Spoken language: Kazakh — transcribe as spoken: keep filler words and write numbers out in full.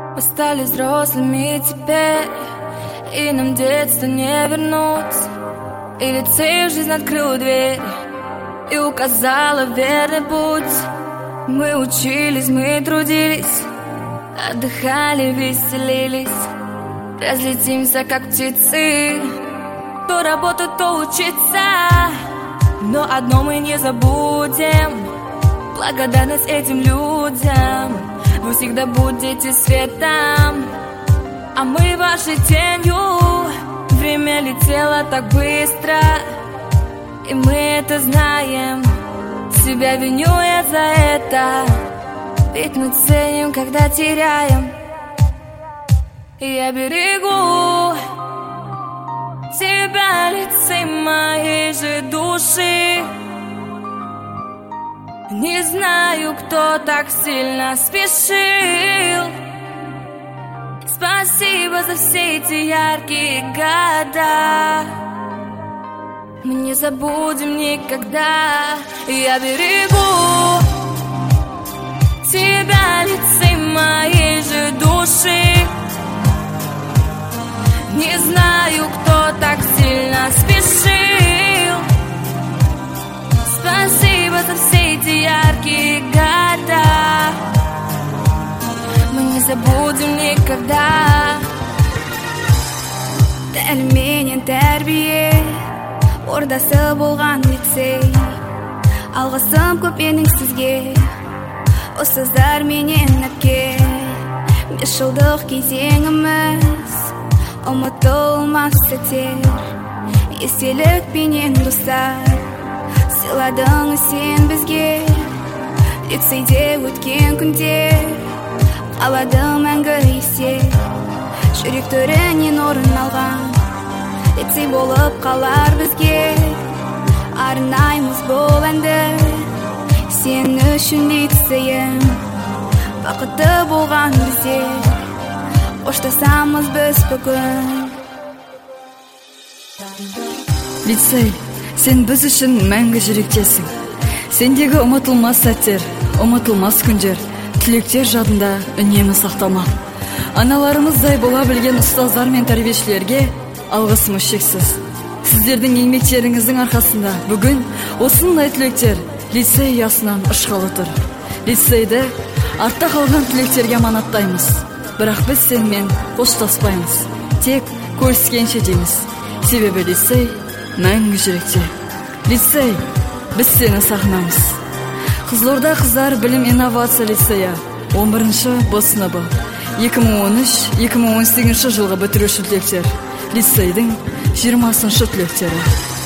Мы стали взрослыми теперь, и нам детство не вернуть. И лицей жизнь открыла дверь и указала верный путь. Мы учились, мы трудились, отдыхали, веселились. Разлетимся, как птицы, то работать, то учиться. Но одно мы не забудем: благодарность этим людям. Вы всегда будете светом, а мы вашей тенью. Время летело так быстро, и мы это знаем. Себя виню я за это, ведь мы ценим, когда теряем. Я берегу тебя, лицей моей же души. Не знаю, кто так сильно спешил. Спасибо за все эти яркие года. Мы не забудем никогда. Я берегу тебя, лицей моей же души. Не знаю, кто так сильно спешил. Спасибо за все эти яркие года. Мы не забудем никогда. Дәл менен тәрбие ордасы болған лицей. Алғысым көп менің сізге, ұстаздар менен әпке. Бес жылдық кезеңіміз ұмытылмас сәттер. Естелік менен достар сыйладың сен бізге. Лицейде өткен күндер қалады мәңгі есте. Жүрек төрінен орын алған лицей болып қалар бізге. Арнаймыз бұл әнді сен үшін лицейім. Бақытты болған біздер, қоштасамыз біз бүгін. Лицей, сен біз үшін мәңгі жүректесің. Сендегі ұмытылмас сәттер, ұмытылмас күндер, тілектер жадында үнемі сақталмақ. Аналарымыздай бола білген ұстаздар мен тәрбиешілерге алғысымыз шексіз. Сіздердің еңбектеріңіздің арқасында бүгін осындай түлектер лицей ұясынан ұшқалы тұр. Лицейді артта қалған түлектерге аманаттаймыз. Бірақ біз сенімен қоштаспаймыз, тек көріскенше дейміз. Себебі лицей мәңгі жүректе. Лицей, біз сені сағынамыз. Қызылорда қыздар білім инновация лицейі он бірінші Б сыныбы екі мың он үш екі мың он сегізінші жылғы бітіруші түлектер. Лицейдің жиырмасыншы түлектері.